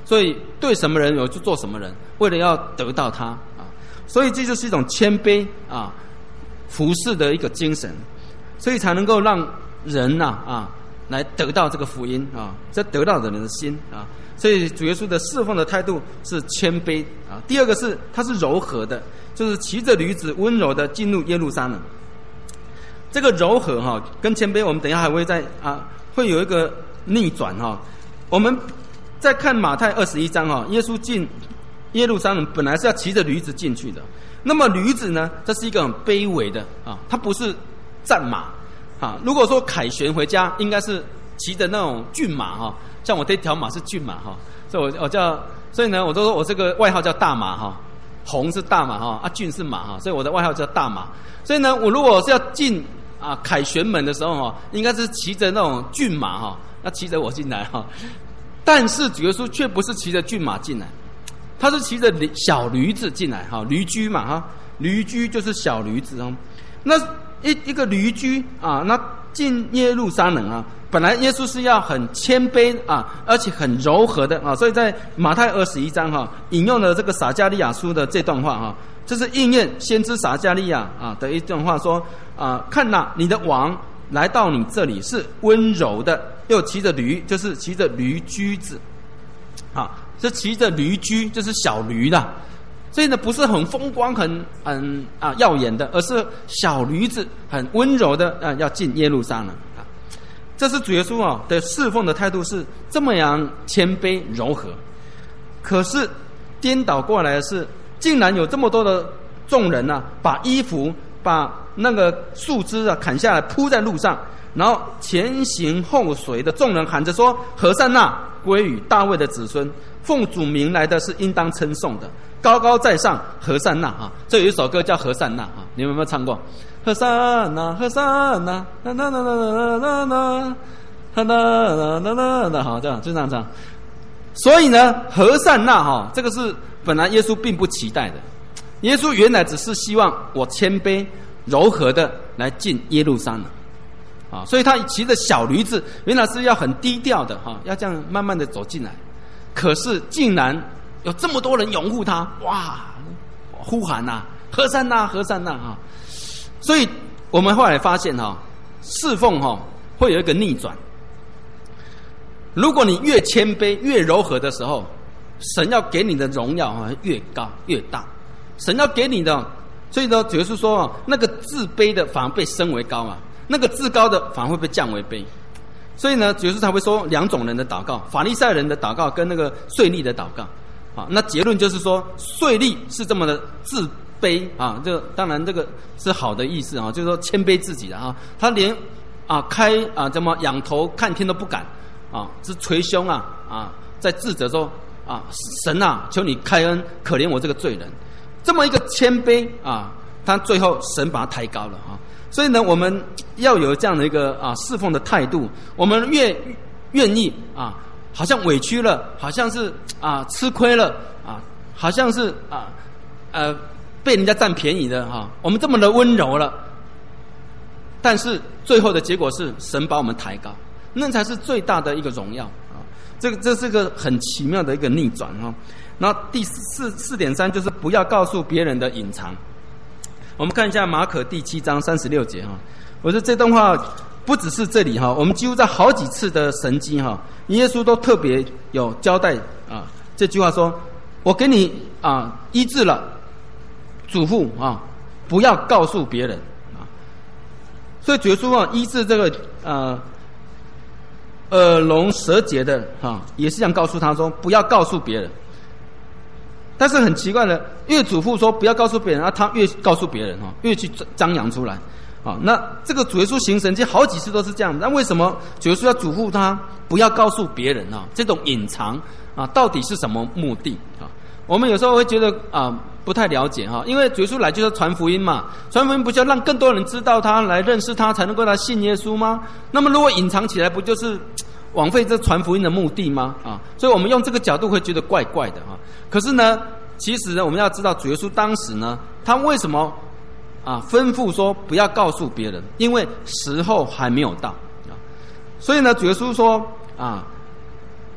所以对什么人有就做什么人，为了要得到他啊，所以这就是一种谦卑啊服侍的一个精神，所以才能够让人呐 啊, 啊来得到这个福音啊，这得到的人的心啊，所以主耶稣的侍奉的态度是谦卑啊。第二个是他是柔和的，就是骑着驴子温柔的进入耶路撒冷。这个柔和哈、啊、跟谦卑，我们等一下还会再啊会有一个逆转哈、啊。我们再看马太二十一章哈、啊，耶稣进耶路撒冷本来是要骑着驴子进去的，那么驴子呢，这是一个很卑微的啊，它不是战马。啊，如果说凯旋回家，应该是骑着那种骏马哈，像我这条马是骏马哈，所以我我叫，所以呢，我都说我这个外号叫大马哈，红是大马哈，啊骏是马哈，所以我的外号叫大马。所以呢，我如果是要进啊凯旋门的时候哈，应该是骑着那种骏马哈，那骑着我进来哈。但是主耶稣却不是骑着骏马进来，他是骑着小驴子进来哈，驴驹嘛哈，驴驹就是小驴子哦，那。一一个驴驹啊，那进耶路撒冷啊，本来耶稣是要很谦卑啊，而且很柔和的啊，所以在马太二十一章哈、啊，引用了这个撒迦利亚书的这段话哈、啊，这是应验先知撒迦利亚啊的一段话说啊，看哪，你的王来到你这里是温柔的，又骑着驴，就是骑着驴驹子，啊，是骑着驴驹，就是小驴啦。所以呢，不是很风光、很很啊耀眼的，而是小驴子很温柔的啊，要进耶路撒冷啊。这是主耶稣啊的侍奉的态度是这么样谦卑柔和。可是颠倒过来的是，竟然有这么多的众人啊，把衣服、把那个树枝啊砍下来铺在路上，然后前行后随的众人喊着说：“和散那，归于大卫的子孙，奉主名来的是应当称颂的。”高高在上，和散那啊！这有一首歌叫《和散那》啊，你们有没有唱过？和散那，和散那，啦啦啦啦啦啦啦，啦啦啦啦啦，好，这样就这样唱。所以呢，和散那哈，这个是本来耶稣并不期待的。耶稣原来只是希望我谦卑柔和的来进耶路撒冷啊，所以他骑着小驴子，原来是要很低调的哈，要这样慢慢的走进来。可是竟然有这么多人拥护他，哇！呼喊呐、啊，和散那，和散那啊！所以我们后来发现哈、啊，侍奉哈、啊、会有一个逆转。如果你越谦卑、越柔和的时候，神要给你的荣耀啊越高越大。神要给你的，所以呢，主耶稣说啊，那个自卑的反而被升为高啊，那个自高的反而会被降为卑。所以呢，主耶稣才会说两种人的祷告：法利赛人的祷告跟那个税吏的祷告。啊，那结论就是说，税吏是这么的自卑啊，这当然这个是好的意思啊，就是说谦卑自己的啊，他连啊开啊怎么仰头看天都不敢啊，是捶胸啊啊，在自责说啊，神啊，求你开恩，可怜我这个罪人。这么一个谦卑啊，他最后神把他抬高了啊，所以呢，我们要有这样的一个啊侍奉的态度，我们越愿意啊。好像委屈了，好像是啊吃亏了啊，好像是啊呃被人家占便宜的哈、啊。我们这么的温柔了，但是最后的结果是神把我们抬高，那才是最大的一个荣耀啊。这个这是个很奇妙的一个逆转哈、啊。然后第四四点三就是不要告诉别人的隐藏。我们看一下马可第七章三十六节哈、啊，我说这段话。不只是这里哈，我们几乎在好几次的神迹哈，耶稣都特别有交代啊。这句话说：“我给你啊医治了，嘱咐啊，不要告诉别人啊。”所以主耶稣啊医治这个呃耳聋舌结的哈，也是这样告诉他说不要告诉别人。但是很奇怪的，越嘱咐说不要告诉别人，啊，他越告诉别人哈，越去张扬出来。啊，那这个主耶稣行神迹好几次都是这样，那为什么主耶稣要嘱咐他不要告诉别人啊？这种隐藏啊，到底是什么目的啊？我们有时候会觉得啊不太了解哈、啊，因为主耶稣来就是传福音嘛，传福音不就要让更多人知道他，来认识他，才能够来信耶稣吗？那么如果隐藏起来，不就是枉费这传福音的目的吗？啊，所以我们用这个角度会觉得怪怪的啊。可是呢，其实呢，我们要知道主耶稣当时呢，他为什么？啊，吩咐说不要告诉别人，因为时候还没有到啊。所以呢，主耶稣说啊，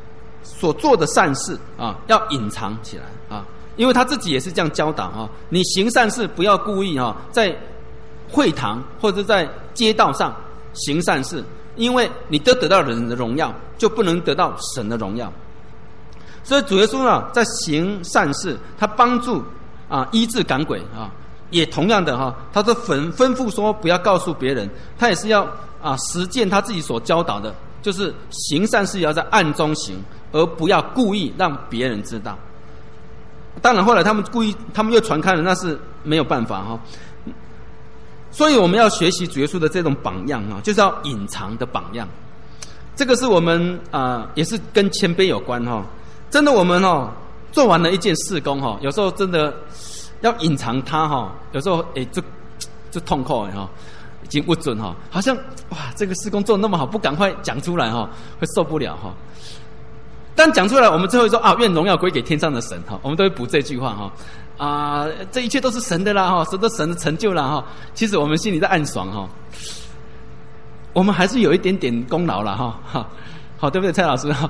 所做的善事啊，要隐藏起来啊，因为他自己也是这样教导啊。你行善事不要故意啊，在会堂或者在街道上行善事，因为你得得到人的荣耀，就不能得到神的荣耀。所以主耶稣呢，在行善事，他帮助啊医治赶鬼啊，也同样的哈，他说吩吩咐说不要告诉别人，他也是要啊实践他自己所教导的。就是行善事要在暗中行，而不要故意让别人知道。当然后来他们故意，他们又传开了，那是没有办法哈。所以我们要学习主耶稣的这种榜样啊，就是要隐藏的榜样。这个是我们啊、呃，也是跟谦卑有关哈。真的我们哦，做完了一件事工哈，有时候真的要隐藏它哈，有时候哎就就痛苦哎哈。已经不准哈，好像哇，这个事工做得那么好，不赶快讲出来哈，会受不了哈。但讲出来，我们最后说啊，愿荣耀归给天上的神哈，我们都会补这句话哈。啊，这一切都是神的啦哈，神的神的成就啦哈。其实我们心里在暗爽哈，我们还是有一点点功劳啦哈。好，好对不对，蔡老师哈？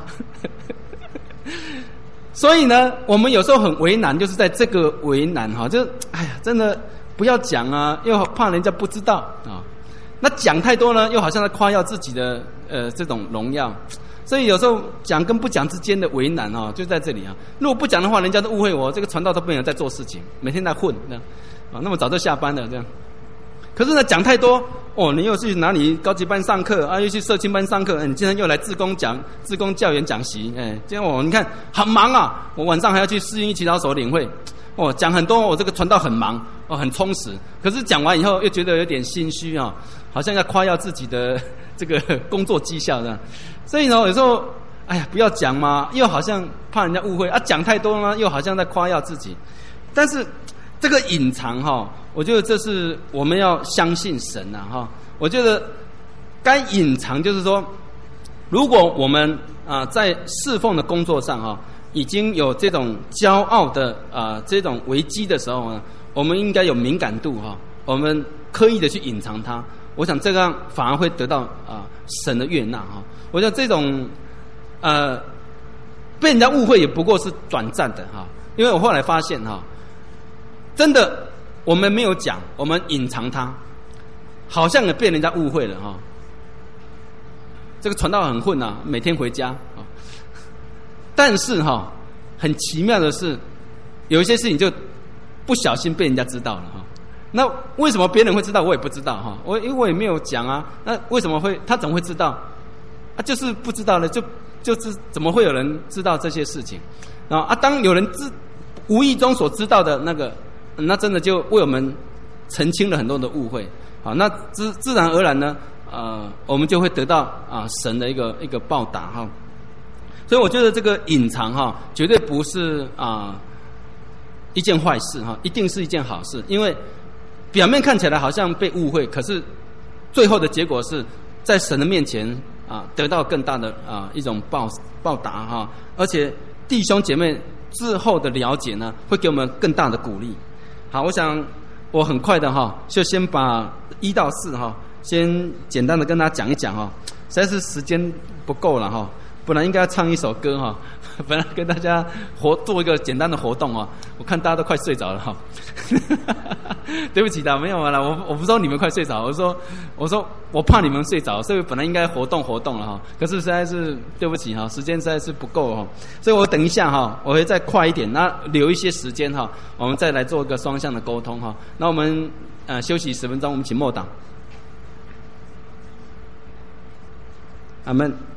所以呢，我们有时候很为难，就是在这个为难哈，就哎呀，真的。不要讲啊，又怕人家不知道啊。那讲太多呢，又好像在夸耀自己的呃这种荣耀，所以有时候讲跟不讲之间的为难啊，就在这里啊。如果不讲的话，人家都误会我这个传道都没有在做事情，每天在混这样啊，那么早就下班了这样。可是呢，讲太多哦，你又去哪里高级班上课啊，又去社青班上课，哎、你今天又来志工讲志工教研讲习，哎，今天我你看很忙啊，我晚上还要去适应祈祷所领会。哦，讲很多，我这个传道很忙，哦，很充实。可是讲完以后，又觉得有点心虚啊，好像要夸耀自己的这个工作绩效这样。所以呢，有时候，哎呀，不要讲嘛，又好像怕人家误会啊；讲太多呢，又好像在夸耀自己。但是这个隐藏哈，我觉得这是我们要相信神呐哈。我觉得该隐藏就是说，如果我们啊、呃、在侍奉的工作上哈。已经有这种骄傲的啊、呃、这种危机的时候呢，我们应该有敏感度哈，我们刻意的去隐藏它，我想这样反而会得到啊、呃、神的悦纳哈。我想这种呃被人家误会也不过是短暂的哈，因为我后来发现哈，真的我们没有讲，我们隐藏它，好像也被人家误会了哈。这个传道很混啊，每天回家啊。但是哈，很奇妙的是，有一些事情就不小心被人家知道了哈。那为什么别人会知道，我也不知道哈。我因为我也没有讲啊。那为什么会他怎么会知道？啊，就是不知道了，就就是怎么会有人知道这些事情啊？啊，当有人知无意中所知道的那个，那真的就为我们澄清了很多的误会。好，那自自然而然呢，呃，我们就会得到啊神的一个一个报答哈。所以我觉得这个隐藏哈，绝对不是啊、呃、一件坏事哈，一定是一件好事。因为表面看起来好像被误会，可是最后的结果是在神的面前啊、呃、得到更大的啊、呃、一种报报答哈，而且弟兄姐妹之后的了解呢，会给我们更大的鼓励。好，我想我很快的哈，就先把一到四哈，先简单的跟大家讲一讲哈，实在是时间不够了哈。本来应该要唱一首歌哈，本来跟大家活做一个简单的活动哦，我看大家都快睡着了哈。对不起的，没有啦，我我不知道你们快睡着，我说我说我怕你们睡着，所以本来应该活动活动了哈，可是实在是对不起哈，时间实在是不够哈，所以我等一下哈，我会再快一点，那留一些时间哈，我们再来做一个双向的沟通哈。那我们呃休息十分钟，我们请默祷。阿们。